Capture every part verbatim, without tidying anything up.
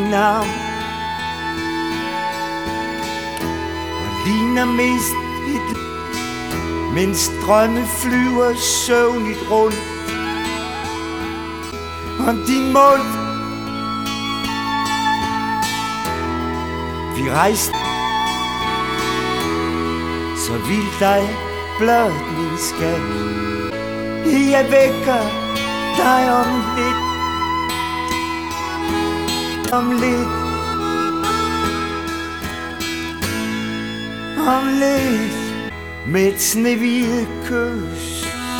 din arm og ligner mest et, mens drømme flyver søvnigt rundt om din mund. Vi rejste så vildt dig blot, min skat. Jeg vækker dig om lidt, om lidt, om lidt, med et snehvide kys.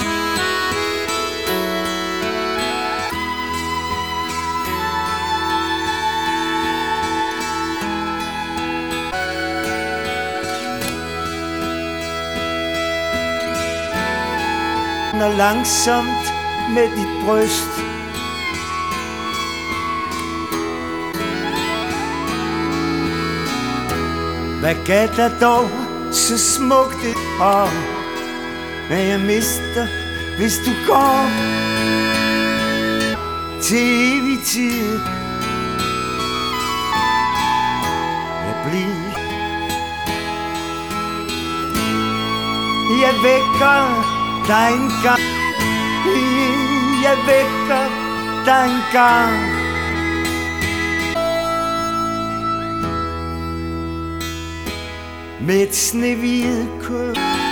Og langsomt med dit bryst hvad gav dig dog så smukt et år, men jeg mister, hvis du går til evig tid. Jeg bliver, jeg vækker dig en gang, jeg vækker dig en gang. Med et snehvide kys.